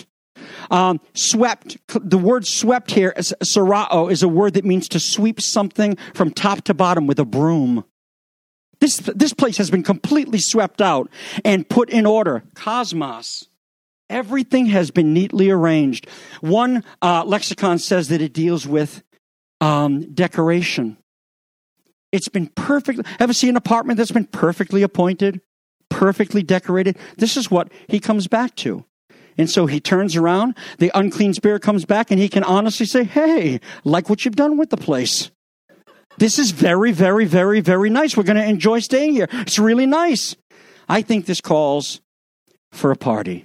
Swept. The word swept here, sarao, is a word that means to sweep something from top to bottom with a broom. This place has been completely swept out and put in order. Cosmos. Everything has been neatly arranged. One lexicon says that it deals with decoration. It's been perfect. Ever see an apartment that's been perfectly appointed, perfectly decorated? This is what he comes back to. And so he turns around, the unclean spirit comes back, and he can honestly say, hey, like what you've done with the place. This is very, very, very, very nice. We're going to enjoy staying here. It's really nice. I think this calls for a party.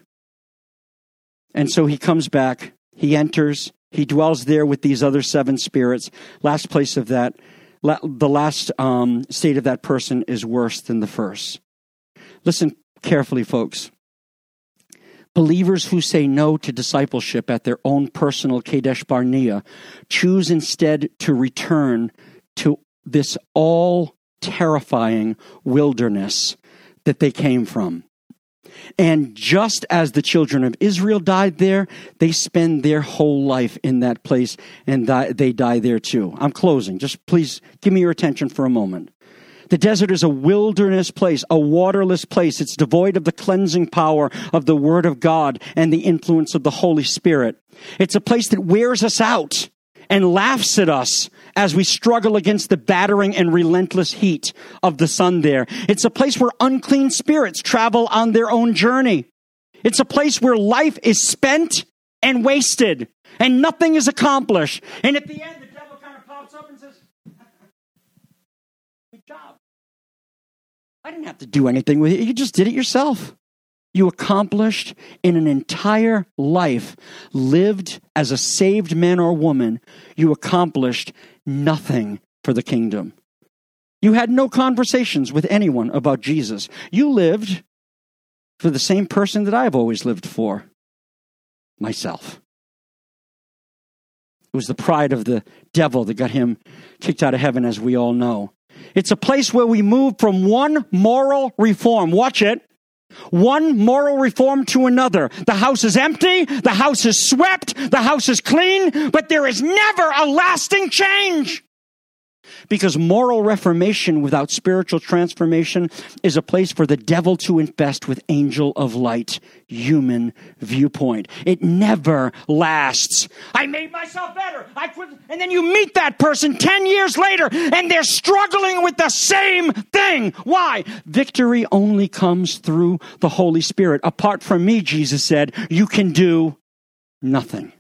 And so he comes back, he enters, he dwells there with these other 7 spirits. Last place of that, the last state of that person is worse than the first. Listen carefully, folks. Believers who say no to discipleship at their own personal Kadesh Barnea choose instead to return to this all-terrifying wilderness that they came from. And just as the children of Israel died there, they spend their whole life in that place, and they die there too. I'm closing. Just please give me your attention for a moment. The desert is a wilderness place, a waterless place. It's devoid of the cleansing power of the Word of God and the influence of the Holy Spirit. It's a place that wears us out and laughs at us as we struggle against the battering and relentless heat of the sun there. It's a place where unclean spirits travel on their own journey. It's a place where life is spent and wasted, and nothing is accomplished. And at the end, the devil kind of pops up and says, good job. I didn't have to do anything with it. You just did it yourself. You accomplished in an entire life lived as a saved man or woman. You accomplished nothing for the kingdom. You had no conversations with anyone about Jesus. You lived for the same person that I've always lived for, myself. It was the pride of the devil that got him kicked out of heaven, as we all know. It's a place where we move from one moral reform. Watch it. One moral reform to another. The house is empty. The house is swept. The house is clean. But there is never a lasting change. Because moral reformation without spiritual transformation is a place for the devil to infest with angel of light, human viewpoint. It never lasts. I made myself better. I quit. And then you meet that person 10 years later and they're struggling with the same thing. Why? Victory only comes through the Holy Spirit. Apart from me, Jesus said, you can do nothing.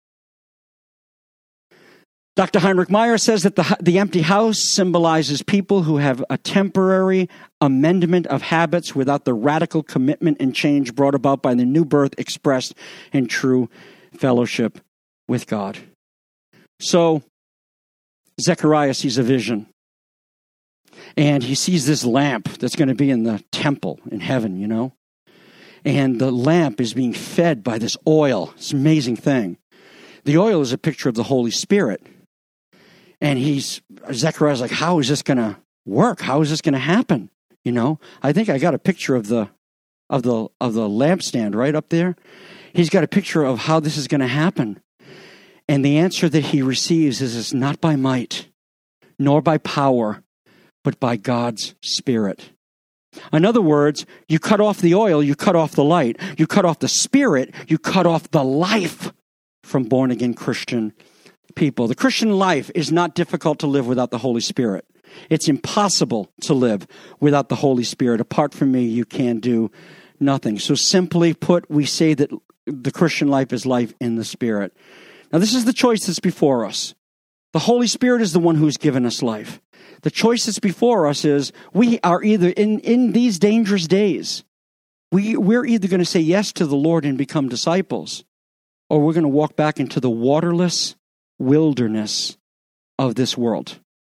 Dr. Heinrich Meyer says that the empty house symbolizes people who have a temporary amendment of habits without the radical commitment and change brought about by the new birth expressed in true fellowship with God. So, Zechariah sees a vision. And he sees this lamp that's going to be in the temple in heaven, you know. And the lamp is being fed by this oil. It's an amazing thing. The oil is a picture of the Holy Spirit. And Zechariah's like, how is this going to work? How is this going to happen? You know, I think I got a picture of the lampstand right up there. He's got a picture of how this is going to happen. And the answer that he receives is it's not by might, nor by power, but by God's Spirit. In other words, you cut off the oil, you cut off the light, you cut off the Spirit, you cut off the life from born-again Christian people. The Christian life is not difficult to live without the Holy Spirit. It's impossible to live without the Holy Spirit. Apart from me, you can do nothing. So simply put, we say that the Christian life is life in the Spirit. Now, this is the choice that's before us. The Holy Spirit is the one who's given us life. The choice that's before us is we are either in these dangerous days, we're either going to say yes to the Lord and become disciples, or we're going to walk back into the waterless wilderness of this world.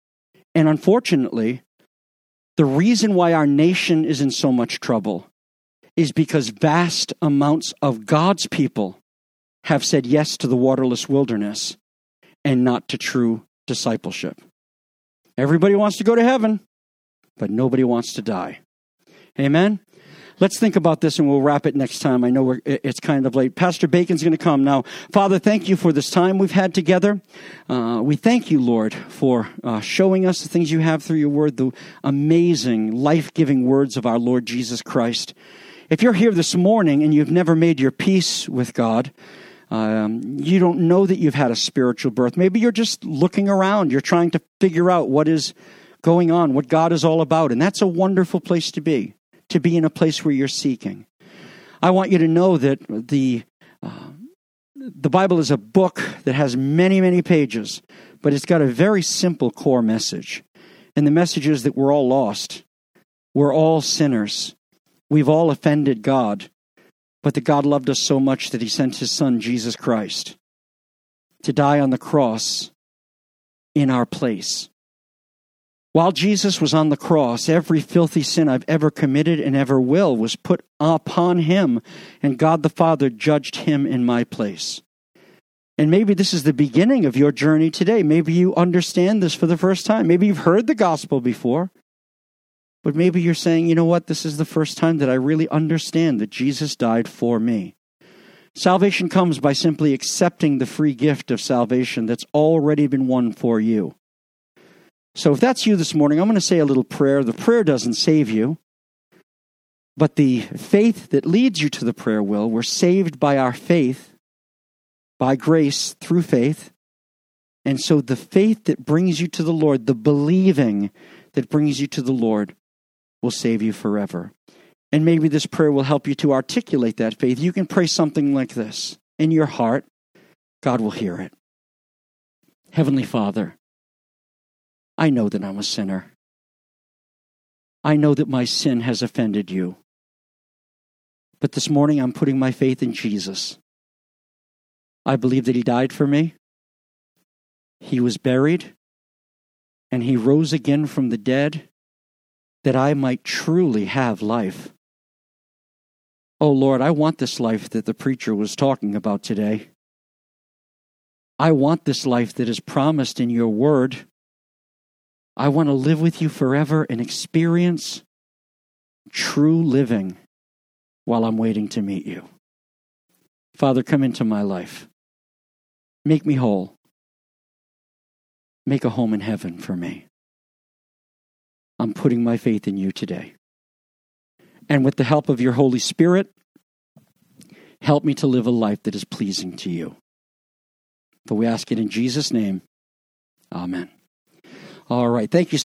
And unfortunately, the reason why our nation is in so much trouble is because vast amounts of God's people have said yes to the waterless wilderness and not to true discipleship. Everybody wants to go to heaven, but nobody wants to die. Amen? Let's think about this and we'll wrap it next time. I know it's kind of late. Pastor Bacon's going to come now. Father, thank you for this time we've had together. We thank you, Lord, for showing us the things you have through your word, the amazing, life-giving words of our Lord Jesus Christ. If you're here this morning and you've never made your peace with God, you don't know that you've had a spiritual birth. Maybe you're just looking around. You're trying to figure out what is going on, what God is all about. And that's a wonderful place to be in a place where you're seeking. I want you to know that the Bible is a book that has many, many pages, but it's got a very simple core message. And the message is that we're all lost. We're all sinners. We've all offended God. But that God loved us so much that he sent his son, Jesus Christ, to die on the cross in our place. While Jesus was on the cross, every filthy sin I've ever committed and ever will was put upon him, and God the Father judged him in my place. And maybe this is the beginning of your journey today. Maybe you understand this for the first time. Maybe you've heard the gospel before, but maybe you're saying, you know what, this is the first time that I really understand that Jesus died for me. Salvation comes by simply accepting the free gift of salvation that's already been won for you. So if that's you this morning, I'm going to say a little prayer. The prayer doesn't save you, but the faith that leads you to the prayer will. We're saved by our faith, by grace through faith. And so the faith that brings you to the Lord, the believing that brings you to the Lord, will save you forever. And maybe this prayer will help you to articulate that faith. You can pray something like this. In your heart, God will hear it. Heavenly Father, I know that I'm a sinner. I know that my sin has offended you. But this morning I'm putting my faith in Jesus. I believe that he died for me. He was buried. And he rose again from the dead that I might truly have life. Oh Lord, I want this life that the preacher was talking about today. I want this life that is promised in your word. I want to live with you forever and experience true living while I'm waiting to meet you. Father, come into my life. Make me whole. Make a home in heaven for me. I'm putting my faith in you today. And with the help of your Holy Spirit, help me to live a life that is pleasing to you. For we ask it in Jesus' name. Amen. All right. Thank you.